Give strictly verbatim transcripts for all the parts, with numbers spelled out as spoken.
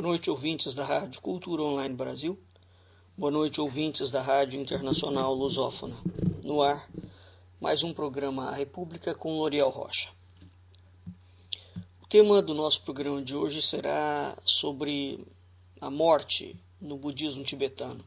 Boa noite, ouvintes da Rádio Cultura Online Brasil. Boa noite, ouvintes da Rádio Internacional Lusófona. No ar, mais um programa A República com L'Oriel Rocha. O tema do nosso programa de hoje será sobre a morte no budismo tibetano.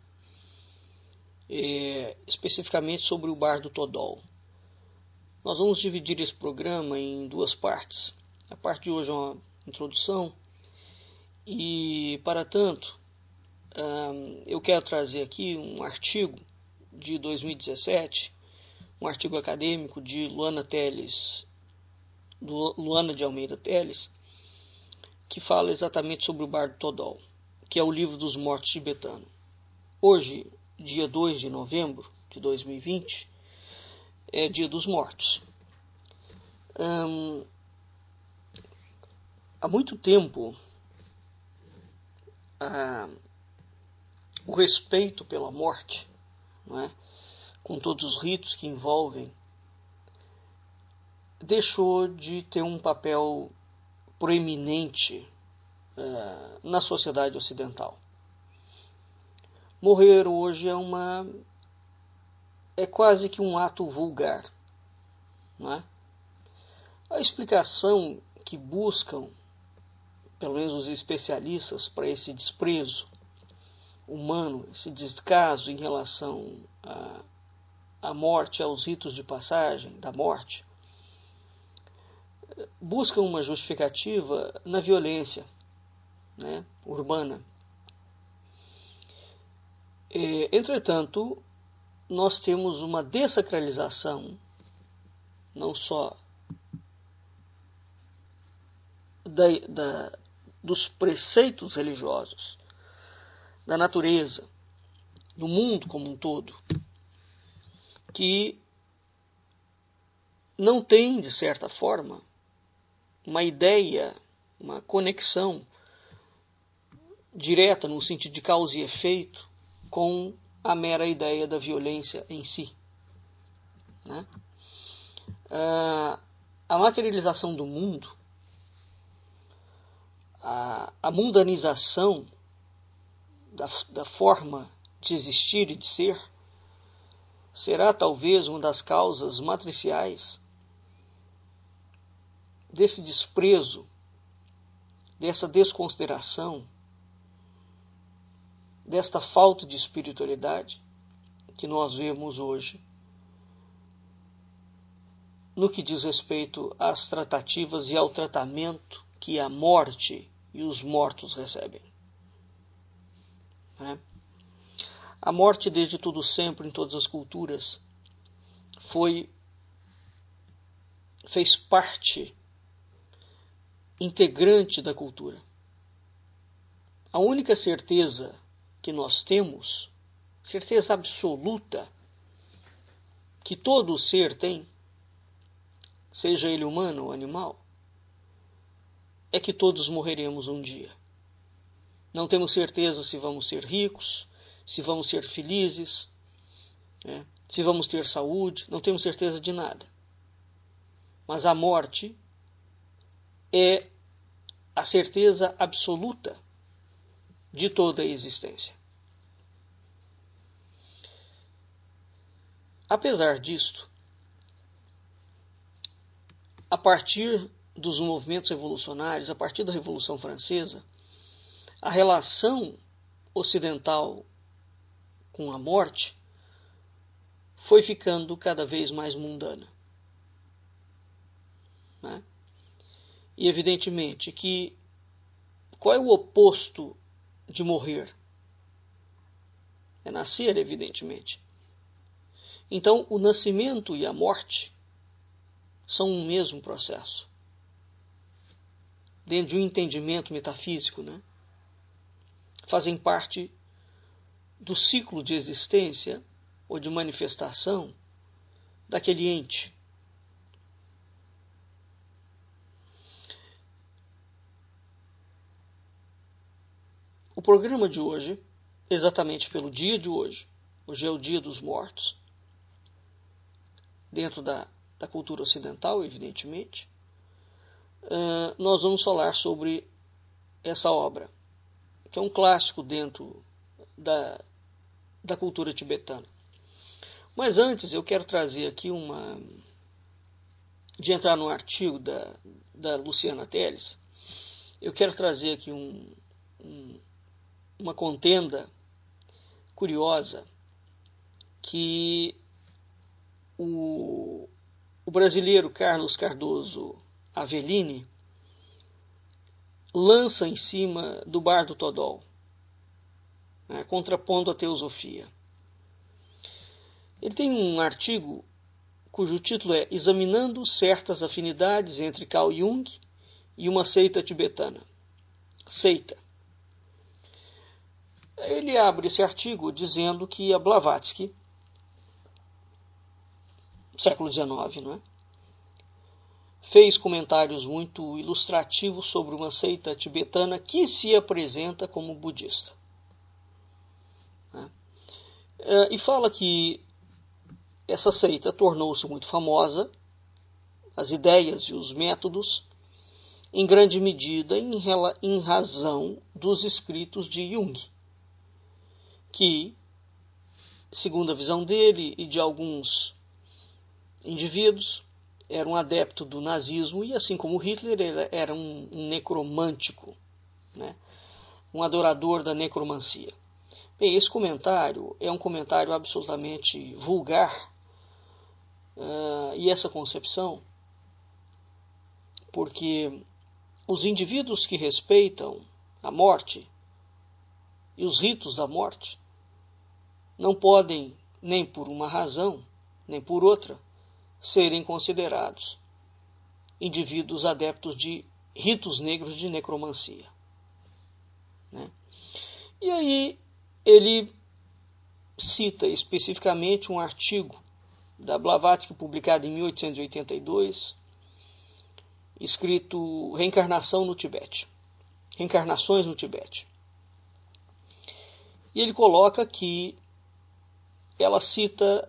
É, especificamente sobre o Bardo Todol. Nós vamos dividir esse programa em duas partes. A parte de hoje é uma introdução e, para tanto, um, eu quero trazer aqui um artigo de dois mil e dezessete, um artigo acadêmico de Luana Teles, do Luana de Almeida Teles, que fala exatamente sobre o Bardo Todol, que é o livro dos mortos tibetano. Hoje, dia dois de novembro de dois mil e vinte, é dia dos mortos. Hum, há muito tempo, ah, o respeito pela morte, não é, com todos os ritos que envolvem, deixou de ter um papel proeminente ah, na sociedade ocidental. Morrer hoje é uma é quase que um ato vulgar, não é? A explicação que buscam, pelo menos os especialistas, para esse desprezo humano, esse descaso em relação à, à morte, aos ritos de passagem da morte, buscam uma justificativa na violência, né, urbana. E, entretanto, nós temos uma dessacralização, não só da, da, dos preceitos religiosos, da natureza, do mundo como um todo, que não tem, de certa forma, uma ideia, uma conexão direta no sentido de causa e efeito com a mera ideia da violência em si, né? Ah, a materialização do mundo, a, a mundanização da, da forma de existir e de ser, será talvez uma das causas matriciais desse desprezo, dessa desconsideração, desta falta de espiritualidade que nós vemos hoje no que diz respeito às tratativas e ao tratamento que a morte e os mortos recebem. Né? A morte, desde tudo sempre, em todas as culturas, foi, fez parte integrante da cultura. A única certeza que nós temos, certeza absoluta, que todo ser tem, seja ele humano ou animal, é que todos morreremos um dia. Não temos certeza se vamos ser ricos, se vamos ser felizes, né, se vamos ter saúde, não temos certeza de nada. Mas a morte é a certeza absoluta de toda a existência. Apesar disto, a partir dos movimentos revolucionários, a partir da Revolução Francesa, a relação ocidental com a morte foi ficando cada vez mais mundana. Né? E evidentemente que qual é o oposto de morrer? É nascer, evidentemente. Então, o nascimento e a morte são um mesmo processo. Dentro de um entendimento metafísico, né? Fazem parte do ciclo de existência ou de manifestação daquele ente. O programa de hoje, exatamente pelo dia de hoje, hoje é o dia dos mortos, dentro da, da cultura ocidental, evidentemente, uh, nós vamos falar sobre essa obra, que é um clássico dentro da, da cultura tibetana. Mas antes eu quero trazer aqui uma... de entrar no artigo da, da Luciana Teles, eu quero trazer aqui um, um, uma contenda curiosa que o, o brasileiro Carlos Cardoso Avellini lança em cima do Bardo Todol, né, contrapondo a teosofia. Ele tem um artigo cujo título é Examinando certas afinidades entre Carl Jung e uma seita tibetana. Seita. Ele abre esse artigo dizendo que a Blavatsky, século dezenove, não é? fez comentários muito ilustrativos sobre uma seita tibetana que se apresenta como budista. Né? E fala que essa seita tornou-se muito famosa, as ideias e os métodos, em grande medida em, em razão dos escritos de Jung, que, segundo a visão dele e de alguns indivíduos, era um adepto do nazismo e, assim como Hitler, ele era um necromântico, né? Um adorador da necromancia. Bem, esse comentário é um comentário absolutamente vulgar, uh, e essa concepção, porque os indivíduos que respeitam a morte e os ritos da morte não podem, nem por uma razão, nem por outra, serem considerados indivíduos adeptos de ritos negros de necromancia. Né? E aí ele cita especificamente um artigo da Blavatsky publicado em mil oitocentos e oitenta e dois, escrito Reencarnação no Tibete. Reencarnações no Tibete. E ele coloca que ela cita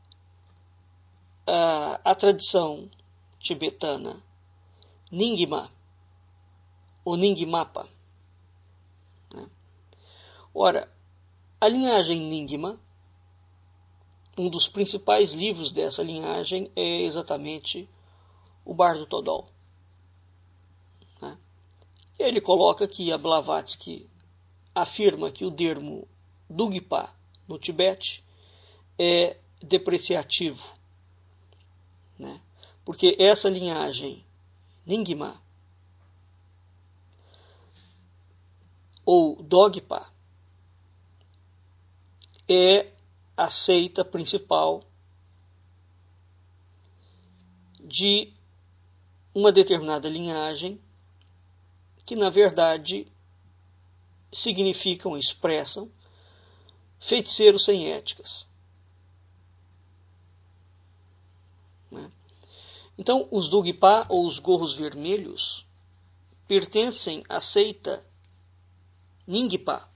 a, a tradição tibetana Nyingma, ou Nyingmapa. Né? Ora, a linhagem Nyingma, um dos principais livros dessa linhagem é exatamente o Bardo Todol. Né? E ele coloca que a Blavatsky afirma que o termo Dugpa no Tibete é depreciativo, né? Porque essa linhagem Nyingma ou Dogpa é a seita principal de uma determinada linhagem que, na verdade, significam, expressam feiticeiros sem éticas. Né? Então, os Dugpa, ou os gorros vermelhos, pertencem à seita Nyingpa.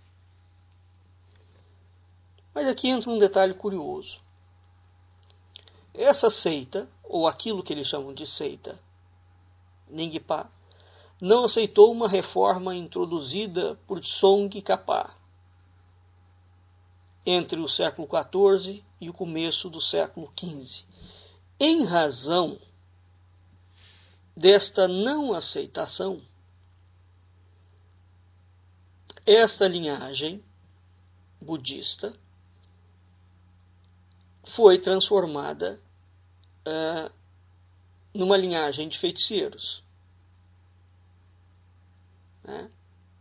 Mas aqui entra um detalhe curioso. Essa seita, ou aquilo que eles chamam de seita Nyingpa, não aceitou uma reforma introduzida por Tsong Khapa entre o século quatorze e o começo do século quinze. Em razão desta não aceitação, esta linhagem budista foi transformada uh, numa linhagem de feiticeiros. Né?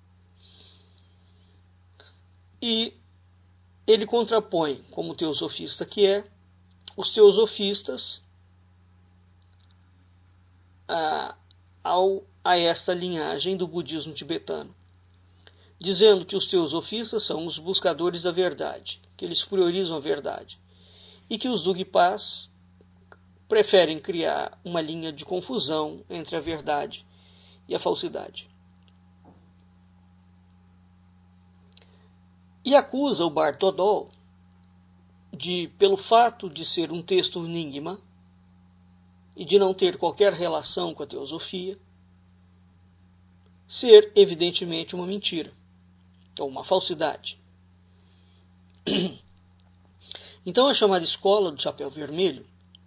E ele contrapõe, como teosofista que é, os teosofistas a, ao, a esta linhagem do budismo tibetano, dizendo que os teosofistas são os buscadores da verdade, que eles priorizam a verdade, e que os Dugpas preferem criar uma linha de confusão entre a verdade e a falsidade. E acusa o Bardo Todol de, pelo fato de ser um texto Nyingma e de não ter qualquer relação com a teosofia, ser evidentemente uma mentira. ou uma falsidade. Então a chamada escola do chapéu vermelho,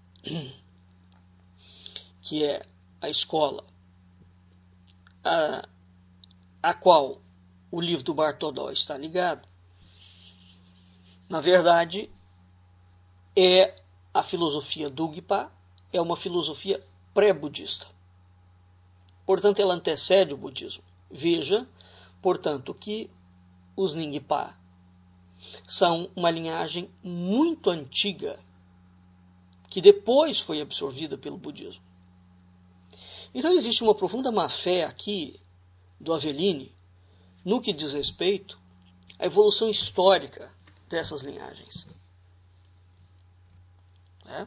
que é a escola a, a qual o livro do Bartodol está ligado, na verdade é a filosofia Dugpa, é uma filosofia pré-budista. Portanto, ela antecede o budismo. Veja, portanto, que os Ningpa são uma linhagem muito antiga que depois foi absorvida pelo budismo. Então existe uma profunda má-fé aqui do Aveline no que diz respeito à evolução histórica dessas linhagens. É?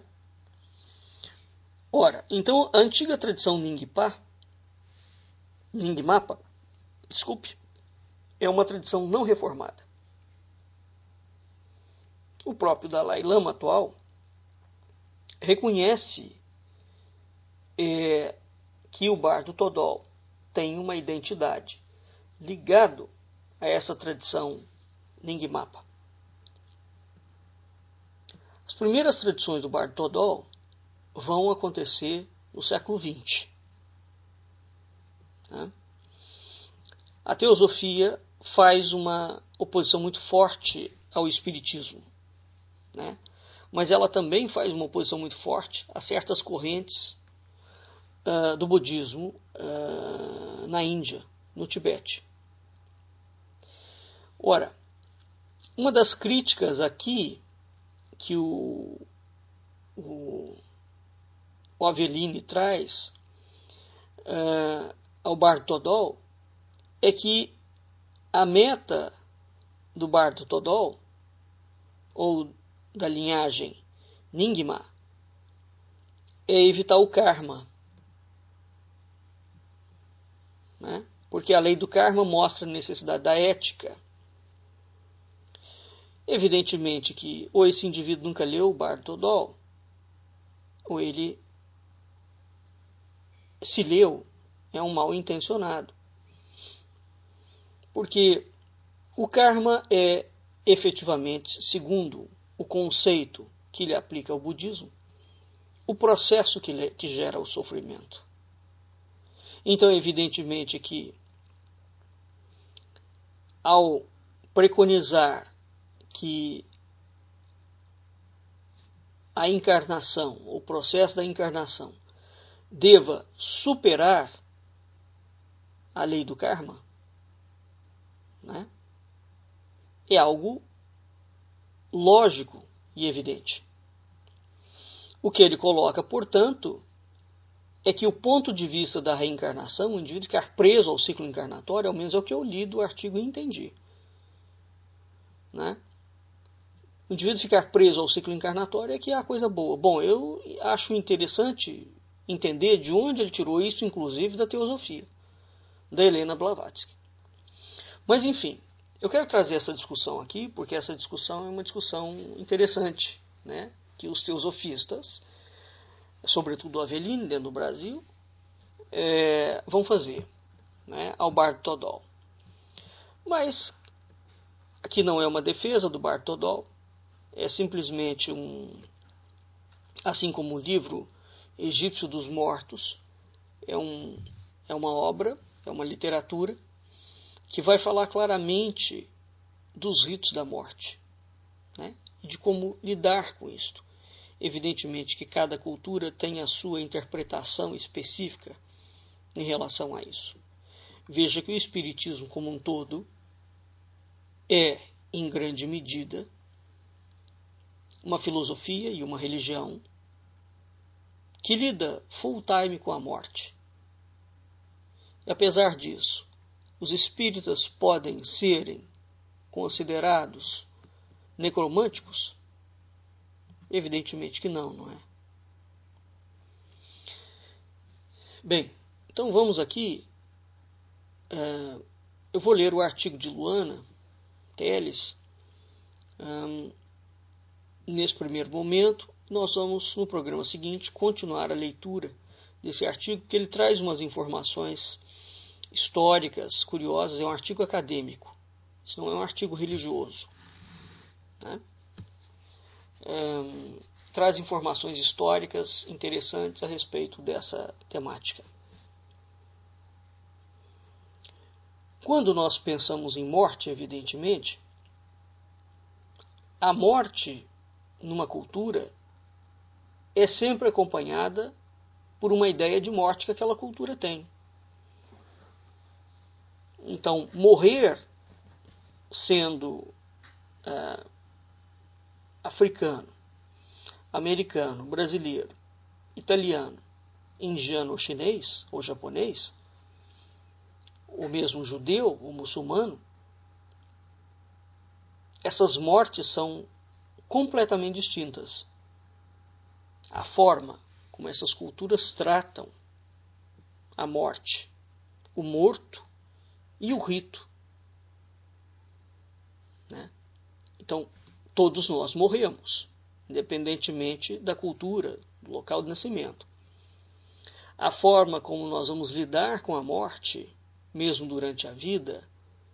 Ora, então a antiga tradição Ningpa, Nyingmapa, desculpe, é uma tradição não reformada. O próprio Dalai Lama atual reconhece é, que o Bardo Todol tem uma identidade ligado a essa tradição Nyingmapa. As primeiras tradições do Bardo Todol vão acontecer no século vinte. Tá? A teosofia faz uma oposição muito forte ao espiritismo, né? Mas ela também faz uma oposição muito forte a certas correntes uh, do budismo uh, na Índia, no Tibete. Ora, uma das críticas aqui que o, o, o Aveline traz uh, ao Bardo Todol é que a meta do Bardo Todol, ou da linhagem Nyingma, é evitar o karma. Né? Porque a lei do karma mostra a necessidade da ética. Evidentemente que ou esse indivíduo nunca leu o Bardo Todol, ou ele, se leu, é um mal intencionado. Porque o karma é efetivamente, segundo o conceito que ele aplica ao budismo, o processo que, lhe, que gera o sofrimento. Então, evidentemente que, ao preconizar que a encarnação, o processo da encarnação, deva superar a lei do karma, né, é algo lógico e evidente. O que ele coloca, portanto, é que o ponto de vista da reencarnação, o indivíduo ficar preso ao ciclo encarnatório, ao menos é o que eu li do artigo e entendi. Né? O indivíduo ficar preso ao ciclo encarnatório é que é a coisa boa. Bom, eu acho interessante entender de onde ele tirou isso, inclusive da teosofia, da Helena Blavatsky. Mas, enfim, eu quero trazer essa discussão aqui, porque essa discussão é uma discussão interessante, né? Que os teosofistas, sobretudo o Aveline, dentro do Brasil, é, vão fazer, né, ao Bardo Todol. Mas aqui não é uma defesa do Bardo Todol, é simplesmente um, assim como o livro Egípcio dos Mortos, é, um, é uma obra, é uma literatura, que vai falar claramente dos ritos da morte, né, e de como lidar com isto. Evidentemente que cada cultura tem a sua interpretação específica em relação a isso. Veja que o Espiritismo como um todo é, em grande medida, uma filosofia e uma religião que lida full time com a morte. E apesar disso, os espíritas podem serem considerados necromânticos? Evidentemente que não, não é? Bem, então vamos aqui. Uh, eu vou ler o artigo de Luana Teles. Um, nesse primeiro momento, nós vamos, no programa seguinte, continuar a leitura desse artigo, porque ele traz umas informações históricas curiosas, é um artigo acadêmico, Isso não é um artigo religioso, né? É, traz informações históricas interessantes a respeito dessa temática. Quando nós pensamos em morte, evidentemente, a morte numa cultura é sempre acompanhada por uma ideia de morte que aquela cultura tem. Então, morrer sendo é, africano, americano, brasileiro, italiano, indiano ou chinês ou japonês, ou mesmo judeu ou muçulmano, essas mortes são completamente distintas. A forma como essas culturas tratam a morte, o morto e o rito, né? Então, todos nós morremos, independentemente da cultura, do local de nascimento. A forma como nós vamos lidar com a morte, mesmo durante a vida,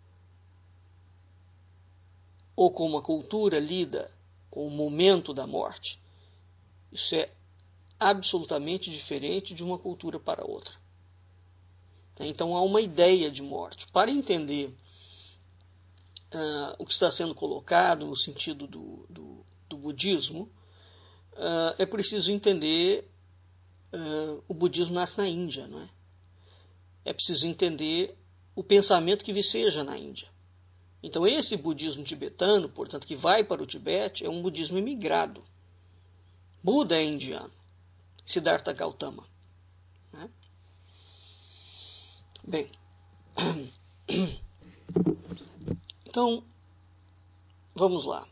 ou como a cultura lida com o momento da morte, isso é absolutamente diferente de uma cultura para outra. Então há uma ideia de morte. Para entender uh, o que está sendo colocado no sentido do, do, do budismo, uh, é preciso entender uh, o budismo nasce na Índia, não é? É preciso entender o pensamento que viceja na Índia. Então esse budismo tibetano, portanto, que vai para o Tibete, é um budismo imigrado. Buda é indiano, Siddhartha Gautama, né? Bem, então, vamos lá.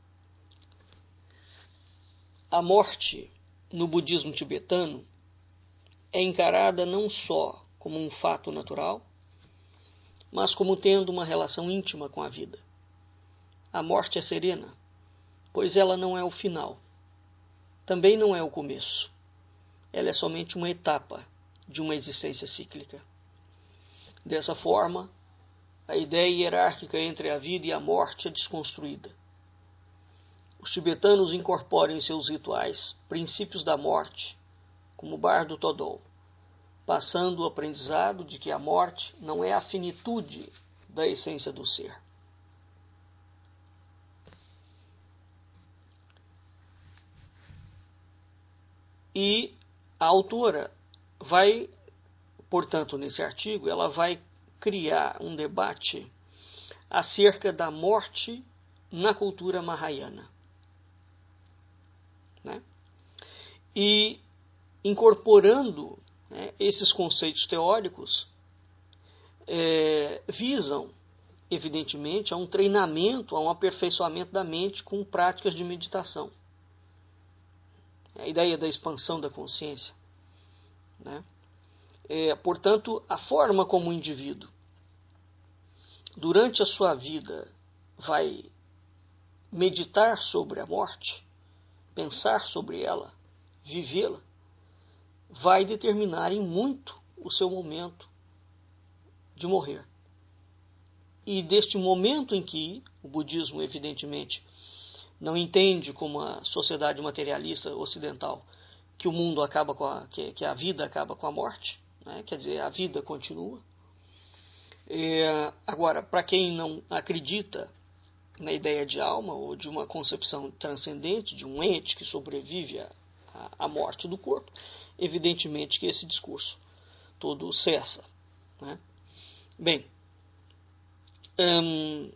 A morte no budismo tibetano é encarada não só como um fato natural, mas como tendo uma relação íntima com a vida. A morte é serena, pois ela não é o final, também não é o começo. Ela é somente uma etapa de uma existência cíclica. Dessa forma, a ideia hierárquica entre a vida e a morte é desconstruída. Os tibetanos incorporam em seus rituais princípios da morte, como o Bardo Todol, passando o aprendizado de que a morte não é a finitude da essência do ser. E a autora vai, portanto, nesse artigo, ela vai criar um debate acerca da morte na cultura mahayana, né? E incorporando, né, esses conceitos teóricos, é, visam, evidentemente, a um treinamento, a um aperfeiçoamento da mente com práticas de meditação. A ideia da expansão da consciência, né? É, portanto, a forma como o indivíduo, durante a sua vida, vai meditar sobre a morte, pensar sobre ela, vivê-la, vai determinar em muito o seu momento de morrer. E deste momento em que o budismo, evidentemente, não entende como a sociedade materialista ocidental que o mundo acaba com a, que, que a vida acaba com a morte, né? Quer dizer, a vida continua. É, agora, para quem não acredita na ideia de alma ou de uma concepção transcendente, de um ente que sobrevive à, à morte do corpo, evidentemente que esse discurso todo cessa, né? Bem, hum,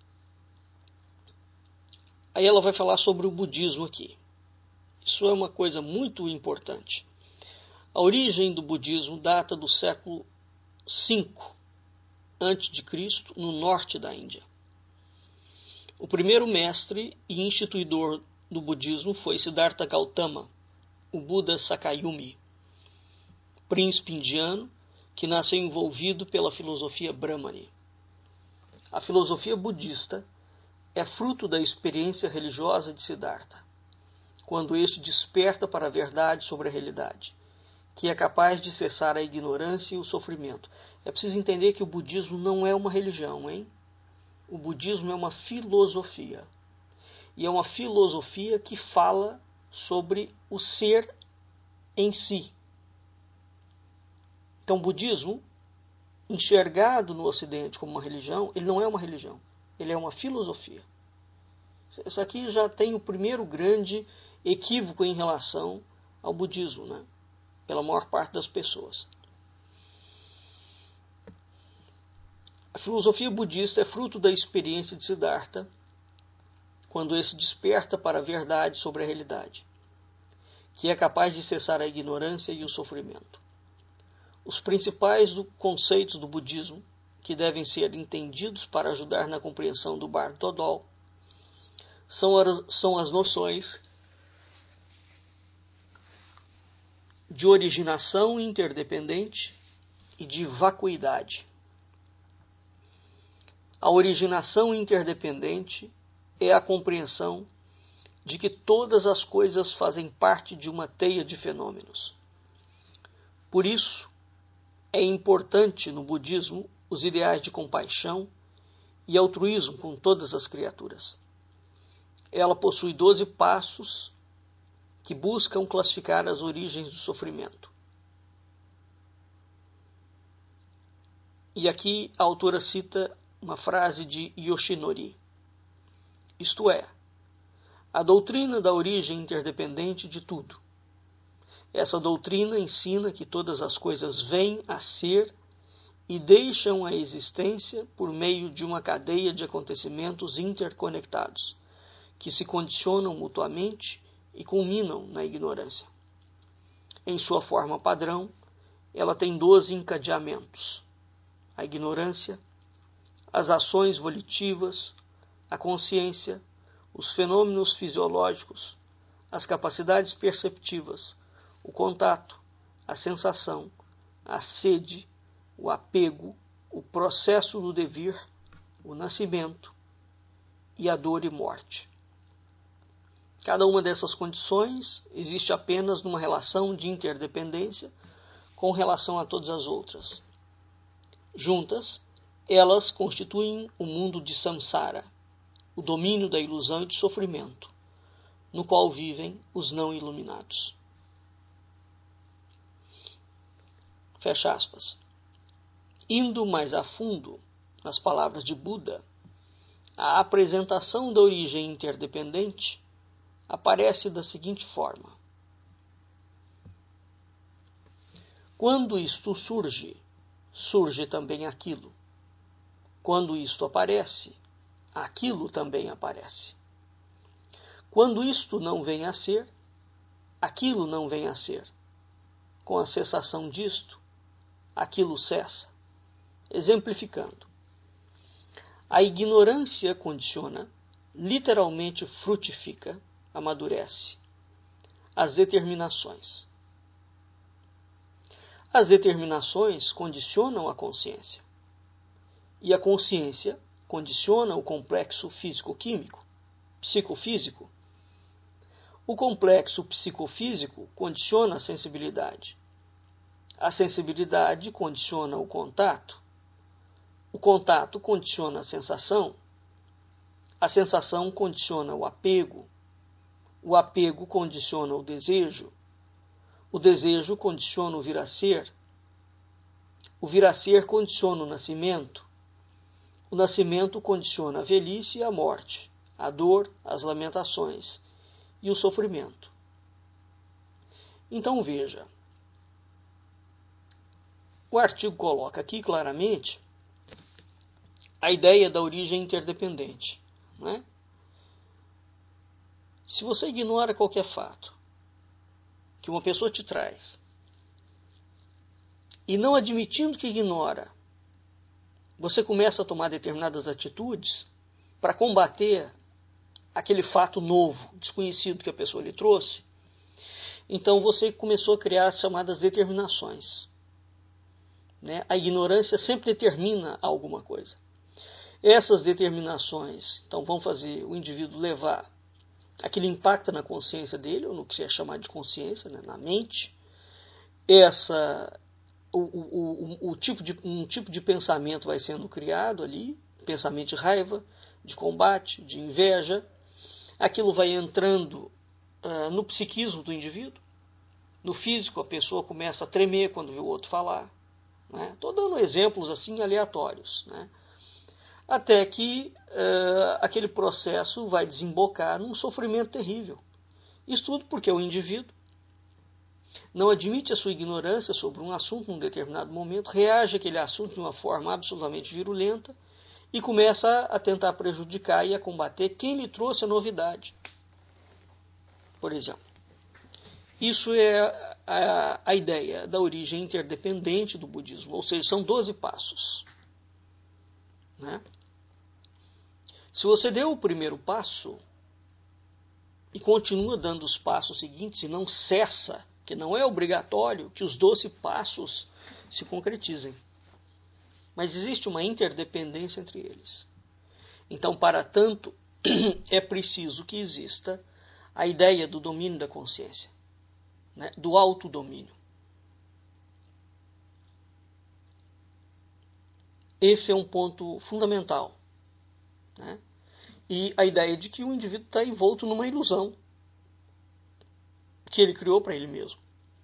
aí ela vai falar sobre o budismo aqui. Isso é uma coisa muito importante. A origem do budismo data do século cinco antes de Cristo, no norte da Índia. O primeiro mestre e instituidor do budismo foi Siddhartha Gautama, o Buda Sakyamuni, príncipe indiano que nasceu envolvido pela filosofia Brahmani. A filosofia budista é fruto da experiência religiosa de Siddhartha, quando este desperta para a verdade sobre a realidade, que é capaz de cessar a ignorância e o sofrimento. É preciso entender que o budismo não é uma religião, hein? o budismo é uma filosofia. E é uma filosofia que fala sobre o ser em si. Então, o budismo, enxergado no Ocidente como uma religião, ele não é uma religião, ele é uma filosofia. Isso aqui já tem o primeiro grande equívoco em relação ao budismo, né? Pela maior parte das pessoas. A filosofia budista é fruto da experiência de Siddhartha, quando esse desperta para a verdade sobre a realidade, que é capaz de cessar a ignorância e o sofrimento. Os principais do, conceitos do budismo, que devem ser entendidos para ajudar na compreensão do Bardo Todol, são, a, são as noções de originação interdependente e de vacuidade. A originação interdependente é a compreensão de que todas as coisas fazem parte de uma teia de fenômenos. Por isso, é importante no budismo os ideais de compaixão e altruísmo com todas as criaturas. Ela possui doze passos que buscam classificar as origens do sofrimento. E aqui a autora cita uma frase de Yoshinori. Isto é, a doutrina da origem interdependente de tudo. Essa doutrina ensina que todas as coisas vêm a ser e deixam a existência por meio de uma cadeia de acontecimentos interconectados, que se condicionam mutuamente e culminam na ignorância. Em sua forma padrão, ela tem doze encadeamentos: a ignorância, as ações volitivas, a consciência, os fenômenos fisiológicos, as capacidades perceptivas, o contato, a sensação, a sede, o apego, o processo do devir, o nascimento e a dor e morte. Cada uma dessas condições existe apenas numa relação de interdependência com relação a todas as outras. Juntas, elas constituem o mundo de samsara, o domínio da ilusão e do sofrimento, no qual vivem os não iluminados. Fecha aspas. Indo mais a fundo nas palavras de Buda, a apresentação da origem interdependente aparece da seguinte forma: quando isto surge, surge também aquilo. Quando isto aparece, aquilo também aparece. Quando isto não vem a ser, aquilo não vem a ser. Com a cessação disto, aquilo cessa. Exemplificando, a ignorância condiciona, literalmente frutifica, amadurece as determinações. As determinações condicionam a consciência. E a consciência condiciona o complexo físico-químico, psicofísico. O complexo psicofísico condiciona a sensibilidade. A sensibilidade condiciona o contato. O contato condiciona a sensação. A sensação condiciona o apego. O apego condiciona o desejo. O desejo condiciona o vir a ser. O vir a ser condiciona o nascimento. O nascimento condiciona a velhice e a morte, a dor, as lamentações e o sofrimento. Então veja, o artigo coloca aqui claramente a ideia da origem interdependente, não é? Se você ignora qualquer fato que uma pessoa te traz, e não admitindo que ignora, você começa a tomar determinadas atitudes para combater aquele fato novo, desconhecido que a pessoa lhe trouxe, então você começou a criar as chamadas determinações. Né? A ignorância sempre determina alguma coisa. Essas determinações, então, vão fazer o indivíduo levar aquele impacto na consciência dele, ou no que é chamado de consciência, né? Na mente. Essa, o, o, o, o tipo de, um tipo de pensamento vai sendo criado ali, pensamento de raiva, de combate, de inveja. Aquilo vai entrando uh, no psiquismo do indivíduo. No físico, a pessoa começa a tremer quando vê o outro falar. Estou né? dando exemplos assim aleatórios. Né? Até que uh, aquele processo vai desembocar num sofrimento terrível. Isso tudo porque o indivíduo não admite a sua ignorância sobre um assunto num determinado momento, reage àquele assunto de uma forma absolutamente virulenta e começa a tentar prejudicar e a combater quem lhe trouxe a novidade. Por exemplo, isso é a, a ideia da origem interdependente do budismo, ou seja, são doze passos. Né? Se você deu o primeiro passo e continua dando os passos seguintes e não cessa, que não é obrigatório que os doze passos se concretizem. Mas existe uma interdependência entre eles. Então, para tanto, é preciso que exista a ideia do domínio da consciência, né? Do autodomínio. Esse é um ponto fundamental. Né? E a ideia de que o indivíduo está envolto numa ilusão que ele criou para ele mesmo.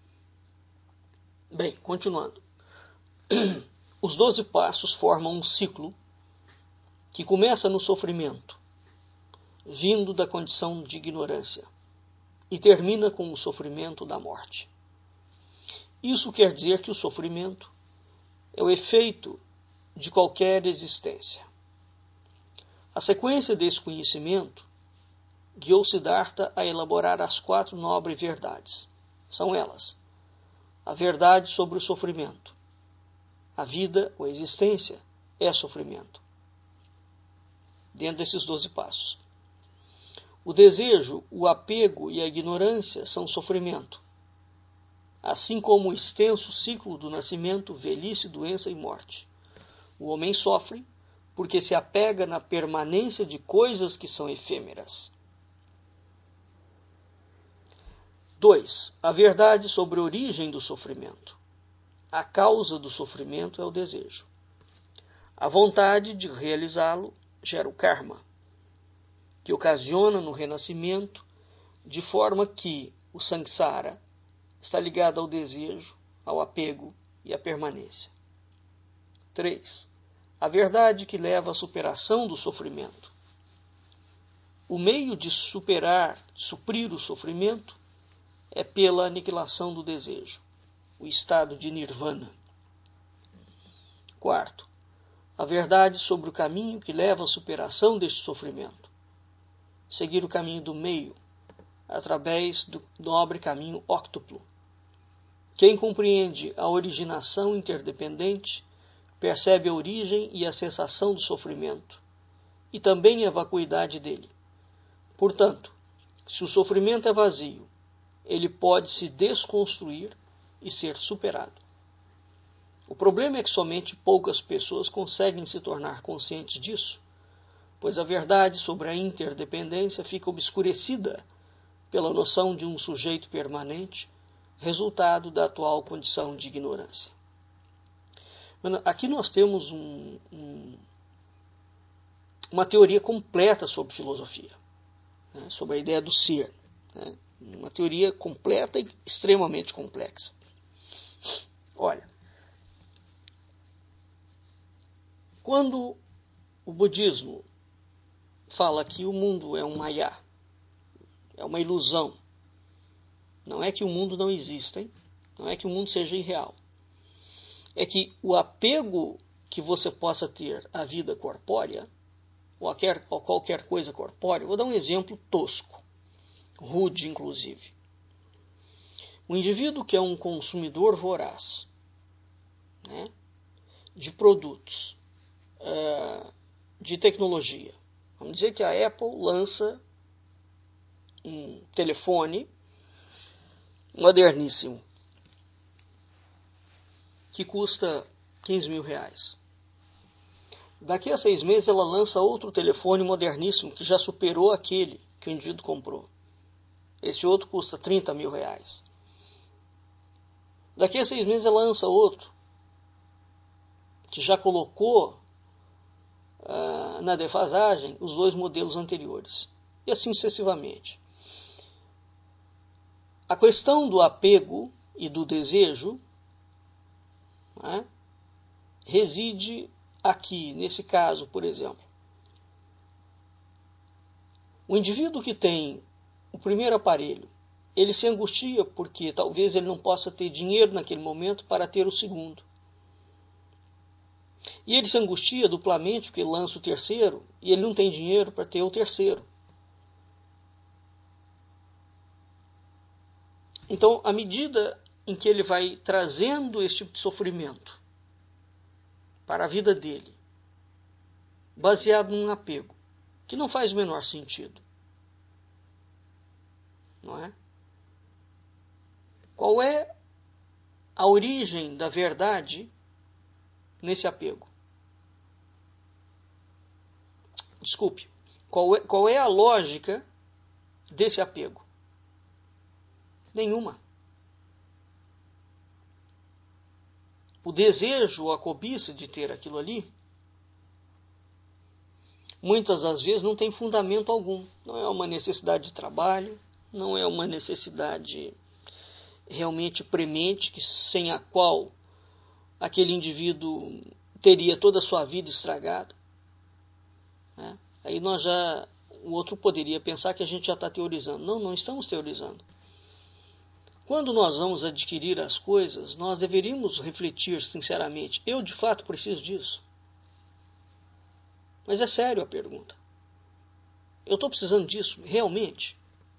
Bem, continuando. Os doze passos formam um ciclo que começa no sofrimento, vindo da condição de ignorância, e termina com o sofrimento da morte. Isso quer dizer que o sofrimento é o efeito de qualquer existência. A sequência desse conhecimento guiou Siddhartha a elaborar as quatro nobres verdades. São elas: a verdade sobre o sofrimento. A vida ou a existência é sofrimento. Dentro desses doze passos. O desejo, o apego e a ignorância são sofrimento. Assim como o extenso ciclo do nascimento, velhice, doença e morte. O homem sofre porque se apega na permanência de coisas que são efêmeras. dois. A verdade sobre a origem do sofrimento. A causa do sofrimento é o desejo. A vontade de realizá-lo gera o karma, que ocasiona no renascimento, de forma que o samsara está ligado ao desejo, ao apego e à permanência. três. A verdade que leva à superação do sofrimento. O meio de superar, de suprir o sofrimento, é pela aniquilação do desejo, o estado de nirvana. Quarto, a verdade sobre o caminho que leva à superação deste sofrimento. Seguir o caminho do meio, através do nobre caminho óctuplo. Quem compreende a originação interdependente, percebe a origem e a cessação do sofrimento, e também a vacuidade dele. Portanto, se o sofrimento é vazio, ele pode se desconstruir e ser superado. O problema é que somente poucas pessoas conseguem se tornar conscientes disso, pois a verdade sobre a interdependência fica obscurecida pela noção de um sujeito permanente, resultado da atual condição de ignorância. Aqui nós temos um, um, uma teoria completa sobre filosofia, né, sobre a ideia do ser. Né, uma teoria completa e extremamente complexa. Olha, quando o budismo fala que o mundo é um maya, é uma ilusão, não é que o mundo não exista, hein? Não é que o mundo seja irreal. É que o apego que você possa ter à vida corpórea, ou a qualquer, ou qualquer coisa corpórea, vou dar um exemplo tosco, rude inclusive. O indivíduo que é um consumidor voraz, né, de produtos, uh, de tecnologia. Vamos dizer que a Apple lança um telefone moderníssimo, que custa quinze mil reais. Daqui a seis meses ela lança outro telefone moderníssimo que já superou aquele que o indivíduo comprou. Esse outro custa trinta mil reais. Daqui a seis meses ela lança outro que já colocou uh, na defasagem os dois modelos anteriores, e assim sucessivamente. A questão do apego e do desejo, né, reside aqui, nesse caso, por exemplo. O indivíduo que tem o primeiro aparelho, ele se angustia porque talvez ele não possa ter dinheiro naquele momento para ter o segundo. E ele se angustia duplamente porque lança o terceiro e ele não tem dinheiro para ter o terceiro. Então, à medida em que ele vai trazendo esse tipo de sofrimento para a vida dele, baseado num apego, que não faz o menor sentido, não é? Qual é a origem da verdade nesse apego? Desculpe, qual é, qual é a lógica desse apego? Nenhuma. O desejo ou a cobiça de ter aquilo ali, muitas das vezes não tem fundamento algum. Não é uma necessidade de trabalho, não é uma necessidade realmente premente, que, sem a qual aquele indivíduo teria toda a sua vida estragada. Né? Aí nós já, o outro poderia pensar que a gente já está teorizando. Não, não estamos teorizando. Quando nós vamos adquirir as coisas, nós deveríamos refletir sinceramente. Eu, de fato, preciso disso? Mas é sério a pergunta. Eu estou precisando disso, realmente?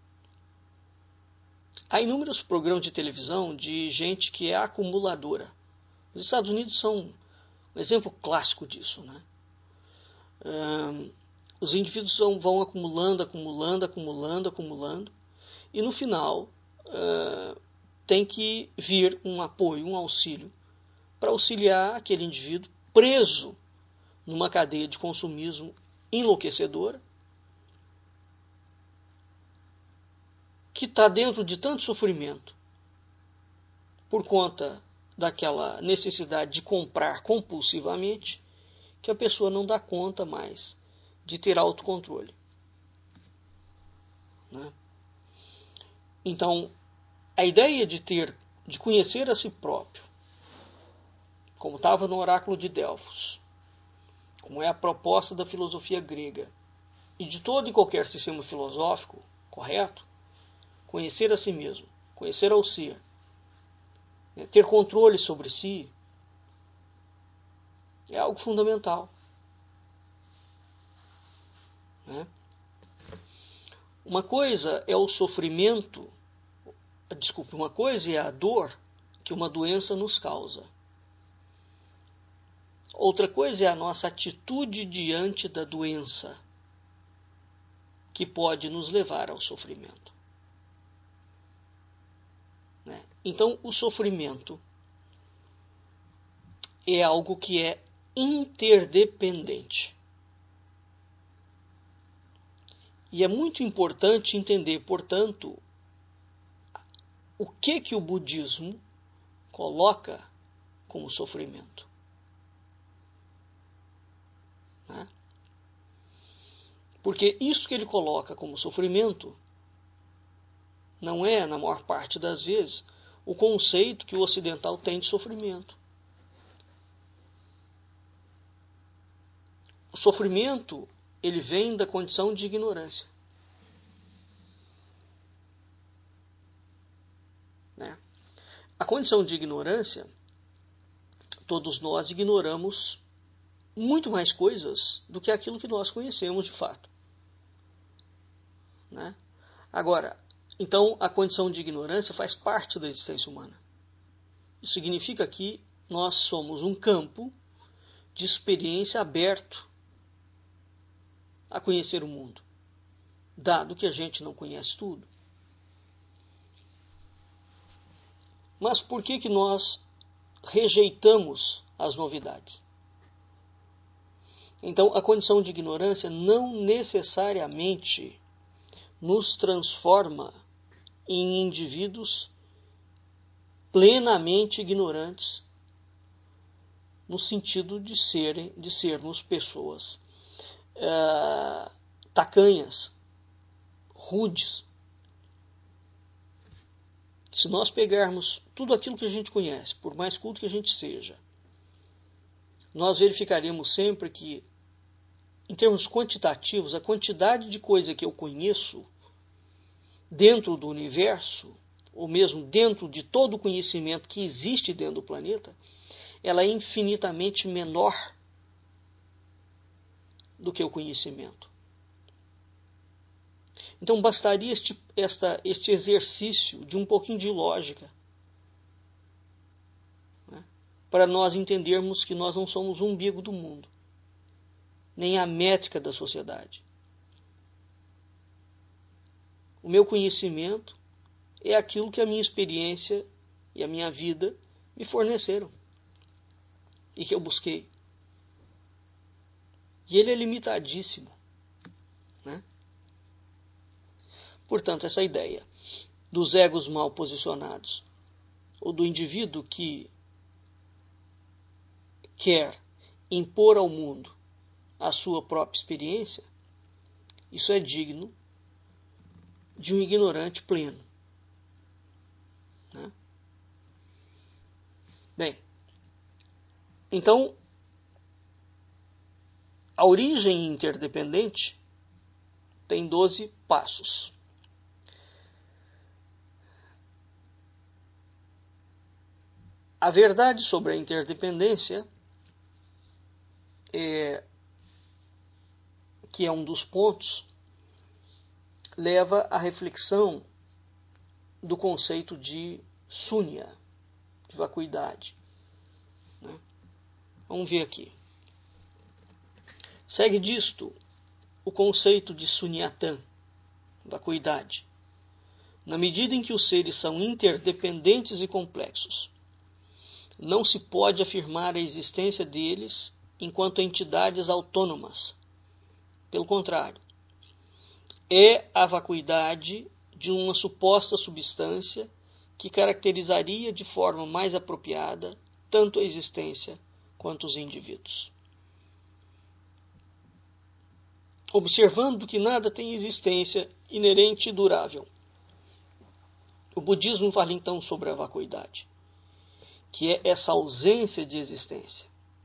Há inúmeros programas de televisão de gente que é acumuladora. Os Estados Unidos são um exemplo clássico disso, né? Um, os indivíduos vão, vão acumulando, acumulando, acumulando, acumulando, e no final uh, tem que vir um apoio, um auxílio, para auxiliar aquele indivíduo preso numa cadeia de consumismo enlouquecedora, que está dentro de tanto sofrimento por conta daquela necessidade de comprar compulsivamente, que a pessoa não dá conta mais de ter autocontrole. Né? Então, a ideia de ter, de conhecer a si próprio, como estava no oráculo de Delfos, como é a proposta da filosofia grega, e de todo e qualquer sistema filosófico, correto? Conhecer a si mesmo, conhecer ao ser, né? Ter controle sobre si, é algo fundamental. Né? Uma coisa é o sofrimento, desculpe, uma coisa é a dor que uma doença nos causa. Outra coisa é a nossa atitude diante da doença, que pode nos levar ao sofrimento. Né? Então, o sofrimento é algo que é interdependente. E é muito importante entender, portanto, o que que o budismo coloca como sofrimento. Né? Porque isso que ele coloca como sofrimento não é, na maior parte das vezes, o conceito que o ocidental tem de sofrimento. O sofrimento, ele vem da condição de ignorância. Né? A condição de ignorância, todos nós ignoramos muito mais coisas do que aquilo que nós conhecemos de fato. Né? Agora, então a condição de ignorância faz parte da existência humana. Isso significa que nós somos um campo de experiência aberto a conhecer o mundo, dado que a gente não conhece tudo. Mas por que que nós rejeitamos as novidades? Então, a condição de ignorância não necessariamente nos transforma em indivíduos plenamente ignorantes, no sentido de serem, de sermos pessoas uh, tacanhas, rudes. Se nós pegarmos tudo aquilo que a gente conhece, por mais culto que a gente seja, nós verificaremos sempre que, em termos quantitativos, a quantidade de coisa que eu conheço dentro do universo, ou mesmo dentro de todo o conhecimento que existe dentro do planeta, ela é infinitamente menor do que o conhecimento. Então bastaria este, esta, este exercício de um pouquinho de lógica, né, para nós entendermos que nós não somos o umbigo do mundo, nem a métrica da sociedade. O meu conhecimento é aquilo que a minha experiência e a minha vida me forneceram e que eu busquei. E ele é limitadíssimo, né? Portanto, essa ideia dos egos mal posicionados, ou do indivíduo que quer impor ao mundo a sua própria experiência, isso é digno de um ignorante pleno, né? Bem, então, a origem interdependente tem doze passos. A verdade sobre a interdependência, é, que é um dos pontos, leva à reflexão do conceito de sunya, de vacuidade, né? Vamos ver aqui. Segue disto o conceito de sunyatan, vacuidade. Na medida em que os seres são interdependentes e complexos, não se pode afirmar a existência deles enquanto entidades autônomas. Pelo contrário, é a vacuidade de uma suposta substância que caracterizaria de forma mais apropriada tanto a existência quanto os indivíduos. Observando que nada tem existência inerente e durável, o budismo fala então sobre a vacuidade, que é essa ausência de existência.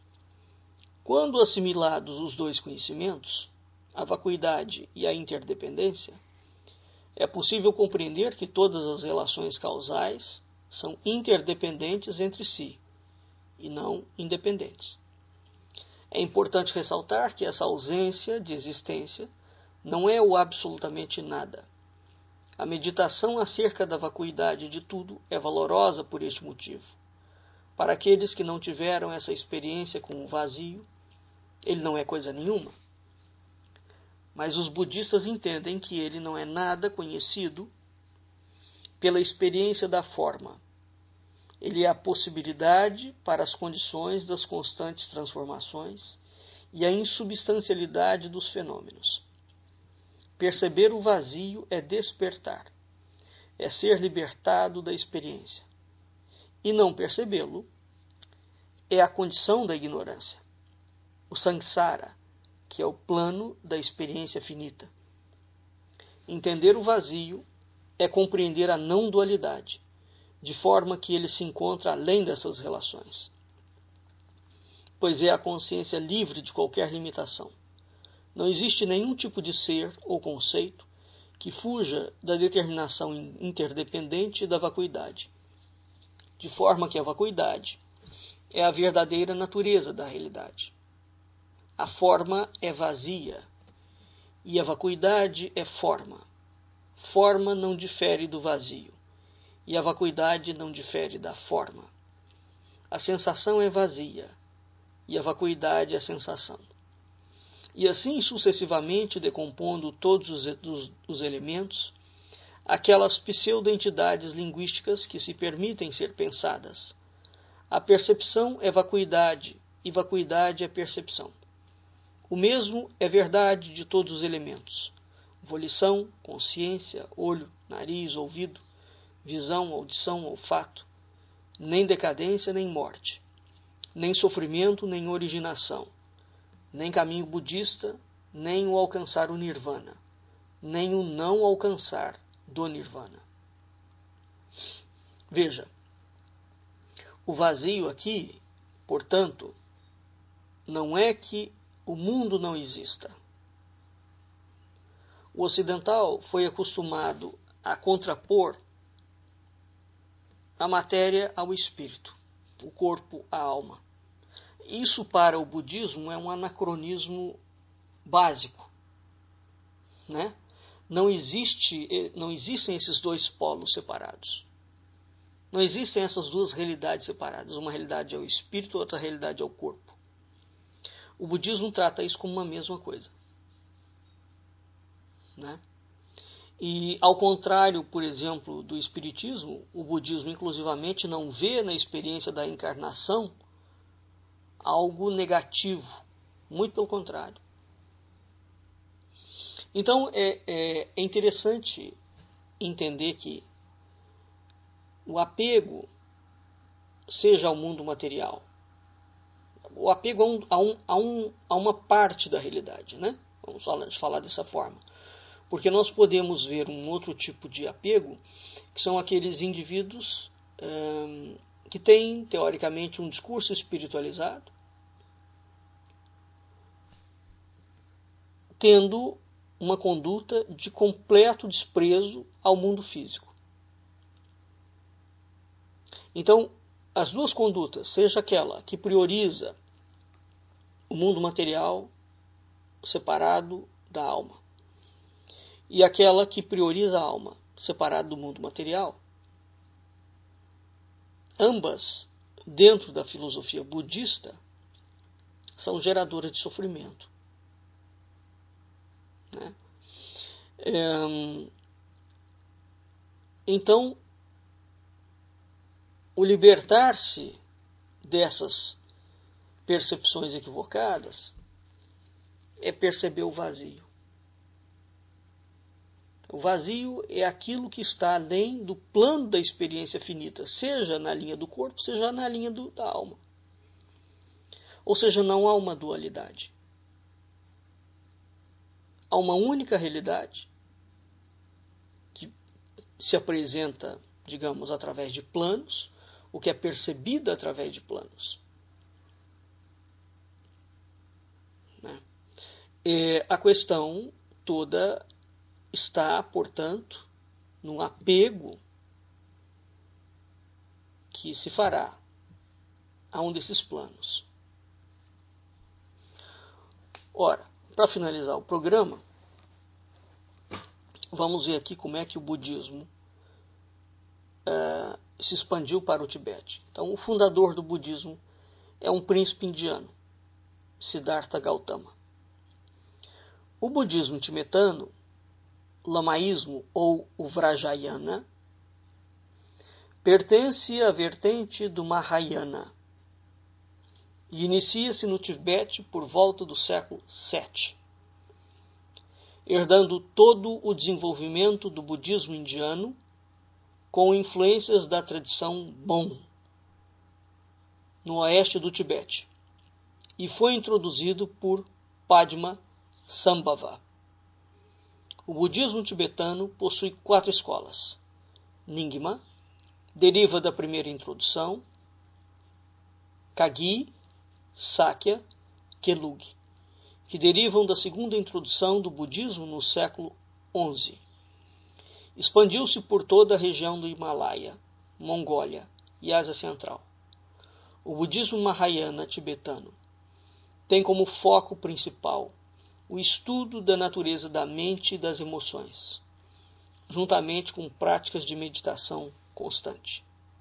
Quando assimilados os dois conhecimentos, a vacuidade e a interdependência, é possível compreender que todas as relações causais são interdependentes entre si e não independentes. É importante ressaltar que essa ausência de existência não é o absolutamente nada. A meditação acerca da vacuidade de tudo é valorosa por este motivo. Para aqueles que não tiveram essa experiência com o vazio, ele não é coisa nenhuma. Mas os budistas entendem que ele não é nada conhecido pela experiência da forma. Ele é a possibilidade para as condições das constantes transformações e a insubstancialidade dos fenômenos. Perceber o vazio é despertar, é ser libertado da experiência. E não percebê-lo é a condição da ignorância, o samsara, que é o plano da experiência finita. Entender o vazio é compreender a não dualidade, de forma que ele se encontra além dessas relações, pois é a consciência livre de qualquer limitação. Não existe nenhum tipo de ser ou conceito que fuja da determinação interdependente da vacuidade, de forma que a vacuidade é a verdadeira natureza da realidade. A forma é vazia e a vacuidade é forma. Forma não difere do vazio e a vacuidade não difere da forma. A sensação é vazia e a vacuidade é sensação. E assim sucessivamente, decompondo todos os, os, os elementos, aquelas pseudo-entidades linguísticas que se permitem ser pensadas. A percepção é vacuidade e vacuidade é percepção. O mesmo é verdade de todos os elementos: volição, consciência, olho, nariz, ouvido, visão, audição, olfato. Nem decadência, nem morte, nem sofrimento, nem originação, nem caminho budista, nem o alcançar o nirvana, nem o não alcançar do nirvana. Veja, o vazio aqui, portanto, não é que o mundo não exista. O ocidental foi acostumado a contrapor a matéria ao espírito, o corpo à alma. Isso para o budismo é um anacronismo básico, né? Não existe, não existem esses dois polos separados. Não existem essas duas realidades separadas. Uma realidade é o espírito, outra realidade é o corpo. O budismo trata isso como uma mesma coisa, né? E ao contrário, por exemplo, do espiritismo, o budismo inclusivamente não vê na experiência da encarnação algo negativo. Muito pelo contrário. Então é, é, é interessante entender que o apego, seja ao mundo material, o apego a, um, a, um, a, um, a uma parte da realidade, né? Vamos falar, falar dessa forma. Porque nós podemos ver um outro tipo de apego, que são aqueles indivíduos hum, que têm, teoricamente, um discurso espiritualizado, tendo uma conduta de completo desprezo ao mundo físico. Então, as duas condutas, seja aquela que prioriza o mundo material separado da alma, e aquela que prioriza a alma separada do mundo material, ambas, dentro da filosofia budista, são geradoras de sofrimento, né? É, então, o libertar-se dessas percepções equivocadas é perceber o vazio. O vazio é aquilo que está além do plano da experiência finita, seja na linha do corpo, seja na linha do, da alma. Ou seja, não há uma dualidade. Há uma única realidade que se apresenta, digamos, através de planos, o que é percebido através de planos. Né? E a questão toda está, portanto, num apego que se fará a um desses planos. Ora, para finalizar o programa, vamos ver aqui como é que o budismo uh, se expandiu para o Tibete. Então, o fundador do budismo é um príncipe indiano, Siddhartha Gautama. O budismo tibetano, lamaísmo ou o Vajrayana, pertence à vertente do Mahayana e inicia-se no Tibete por volta do século sete, herdando todo o desenvolvimento do budismo indiano com influências da tradição Bon, no oeste do Tibete, e foi introduzido por Padma Sambhava. O budismo tibetano possui quatro escolas. Nyingma deriva da primeira introdução, Kagyu, Sakya, Gelug, que derivam da segunda introdução do budismo no século onze. Expandiu-se por toda a região do Himalaia, Mongólia e Ásia Central. O budismo Mahayana tibetano tem como foco principal o estudo da natureza da mente e das emoções, juntamente com práticas de meditação constante.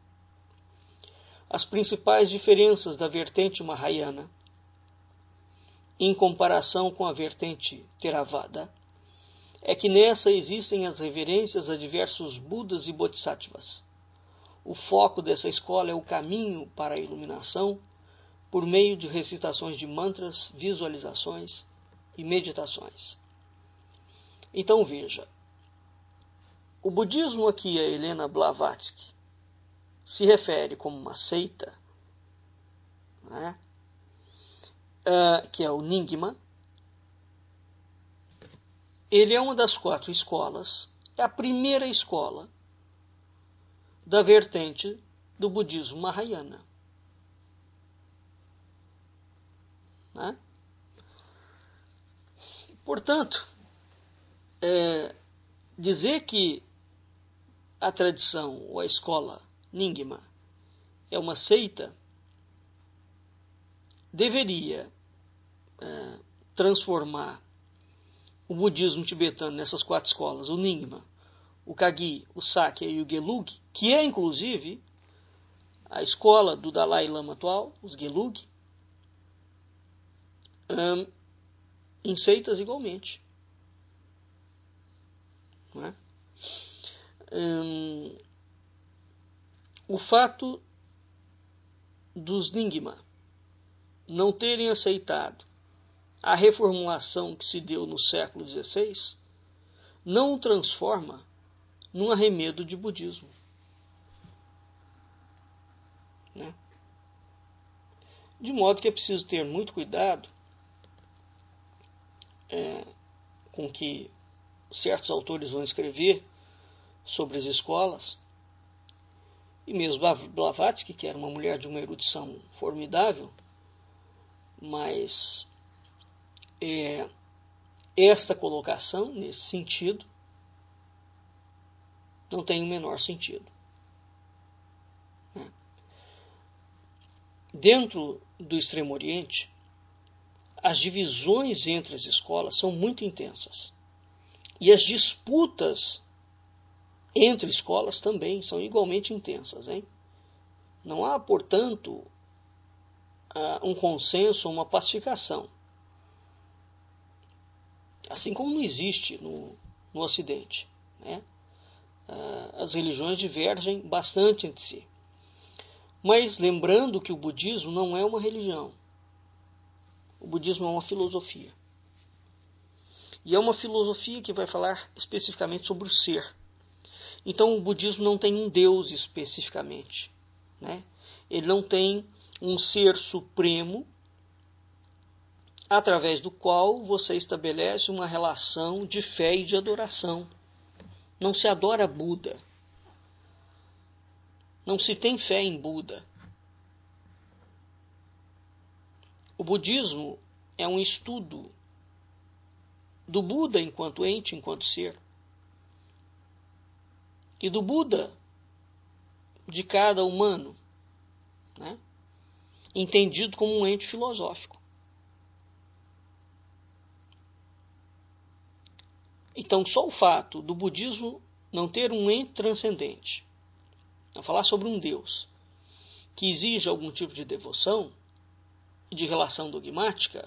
As principais diferenças da vertente Mahayana, em comparação com a vertente Theravada, é que nessa existem as reverências a diversos Budas e Bodhisattvas. O foco dessa escola é o caminho para a iluminação por meio de recitações de mantras, visualizações e meditações. Então veja, o budismo a que a Helena Blavatsky se refere como uma seita, né, uh, que é o Nyingma, ele é uma das quatro escolas, é a primeira escola da vertente do budismo Mahayana. Né? Portanto, é, dizer que a tradição ou a escola Nyingma é uma seita deveria é, transformar o budismo tibetano nessas quatro escolas, o Nyingma, o Kagyu, o Sakya e o Gelug, que é inclusive a escola do Dalai Lama atual, os Gelug, um, em seitas igualmente. Não é? um, o fato dos Nyingma não terem aceitado a reformulação que se deu no século dezesseis não o transforma num arremedo de budismo. Né? De modo que é preciso ter muito cuidado é, com que certos autores vão escrever sobre as escolas, e mesmo Blavatsky, que era uma mulher de uma erudição formidável, mas é, esta colocação, nesse sentido, não tem o menor sentido. Né? Dentro do Extremo Oriente, as divisões entre as escolas são muito intensas. E as disputas entre escolas também são igualmente intensas. Hein? Não há, portanto, um consenso ou uma pacificação. Assim como não existe no, no Ocidente. Né? As religiões divergem bastante entre si. Mas lembrando que o budismo não é uma religião. O budismo é uma filosofia. E é uma filosofia que vai falar especificamente sobre o ser. Então o budismo não tem um Deus especificamente. Né? Ele não tem um ser supremo através do qual você estabelece uma relação de fé e de adoração. Não se adora Buda. Não se tem fé em Buda. O budismo é um estudo do Buda enquanto ente, enquanto ser. E do Buda de cada humano, né? Entendido como um ente filosófico. Então, só o fato do budismo não ter um ente transcendente, a falar sobre um Deus, que exige algum tipo de devoção e de relação dogmática,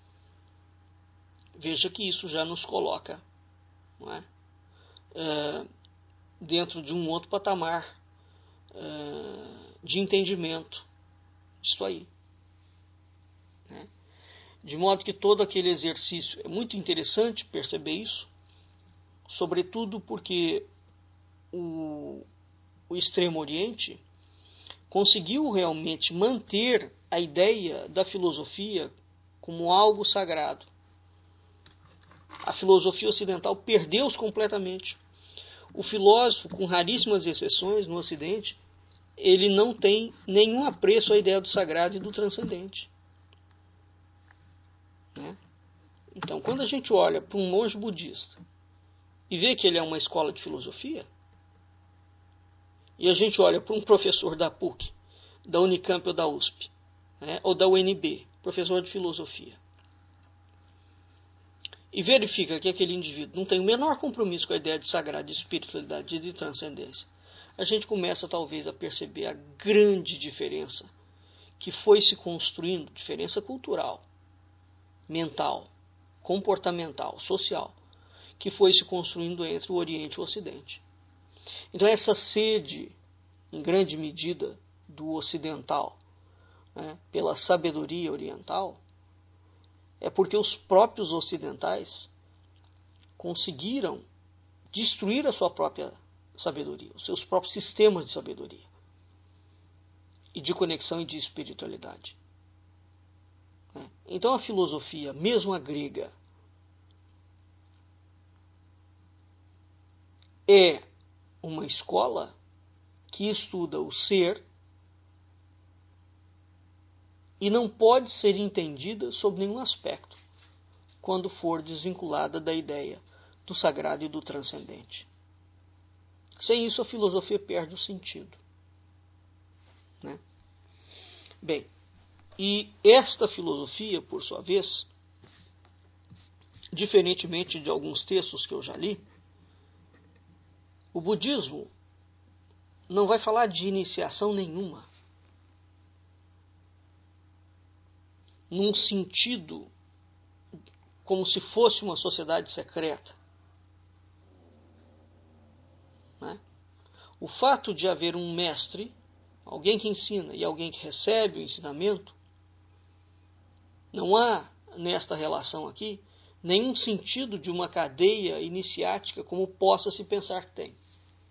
veja que isso já nos coloca, não é? É, dentro de um outro patamar é, de entendimento disso aí. Né? De modo que todo aquele exercício, é muito interessante perceber isso, sobretudo porque o, o Extremo Oriente conseguiu realmente manter a ideia da filosofia como algo sagrado. A filosofia ocidental perdeu-os completamente. O filósofo, com raríssimas exceções no Ocidente, ele não tem nenhum apreço à ideia do sagrado e do transcendente. Né? Então, quando a gente olha para um monge budista e vê que ele é uma escola de filosofia, e a gente olha para um professor da P U C, da Unicamp ou da U S P, né, ou da U N B, professor de filosofia, e verifica que aquele indivíduo não tem o menor compromisso com a ideia de sagrado, de espiritualidade e de transcendência, a gente começa talvez a perceber a grande diferença que foi se construindo, diferença cultural, mental, comportamental, social, que foi se construindo entre o Oriente e o Ocidente. Então essa sede, em grande medida, do ocidental, né, pela sabedoria oriental, é porque os próprios ocidentais conseguiram destruir a sua própria sabedoria, os seus próprios sistemas de sabedoria e de conexão e de espiritualidade. Então a filosofia, mesmo a grega, é uma escola que estuda o ser e não pode ser entendida sob nenhum aspecto quando for desvinculada da ideia do sagrado e do transcendente. Sem isso, a filosofia perde o sentido, né? Bem, e esta filosofia, por sua vez, diferentemente de alguns textos que eu já li, o budismo não vai falar de iniciação nenhuma, num sentido como se fosse uma sociedade secreta, né? O fato de haver um mestre, alguém que ensina e alguém que recebe o ensinamento, não há nesta relação aqui nenhum sentido de uma cadeia iniciática como possa se pensar que tem.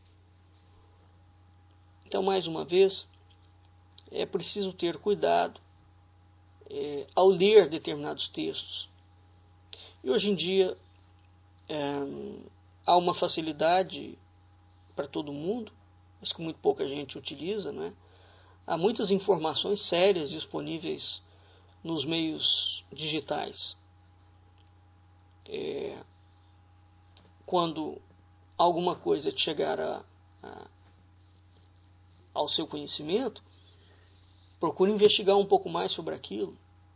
Então, mais uma vez, é preciso ter cuidado é, ao ler determinados textos. E hoje em dia é, há uma facilidade para todo mundo, mas que muito pouca gente utiliza, né? Há muitas informações sérias disponíveis nos meios digitais. É, quando alguma coisa te chegar a, a, ao seu conhecimento, procure investigar um pouco mais sobre aquilo,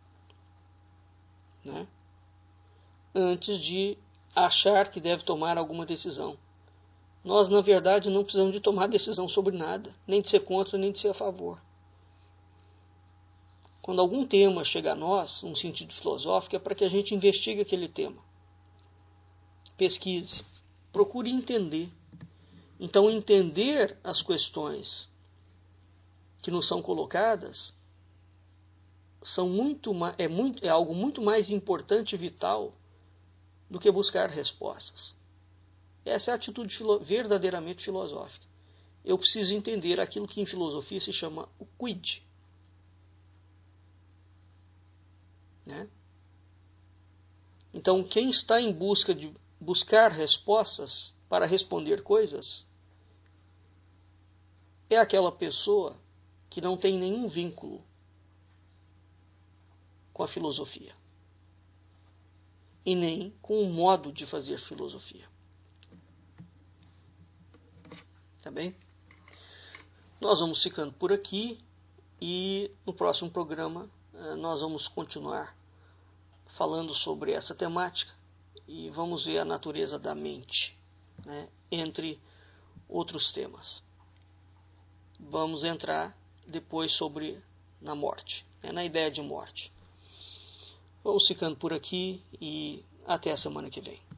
né? Antes de achar que deve tomar alguma decisão. Nós, na verdade, não precisamos de tomar decisão sobre nada, nem de ser contra, nem de ser a favor. Quando algum tema chega a nós, num sentido filosófico, é para que a gente investigue aquele tema. Pesquise, procure entender. Então, entender as questões que nos são colocadas são muito, é, muito, é algo muito mais importante e vital do que buscar respostas. Essa é a atitude filo- verdadeiramente filosófica. Eu preciso entender aquilo que em filosofia se chama o quid. Né? Então, quem está em busca de buscar respostas para responder coisas é aquela pessoa que não tem nenhum vínculo com a filosofia e nem com o modo de fazer filosofia. Tá bem? Nós vamos ficando por aqui e no próximo programa nós vamos continuar falando sobre essa temática e vamos ver a natureza da mente, né, entre outros temas. Vamos entrar depois sobre na morte, né, na ideia de morte. Vamos ficando por aqui e até a semana que vem.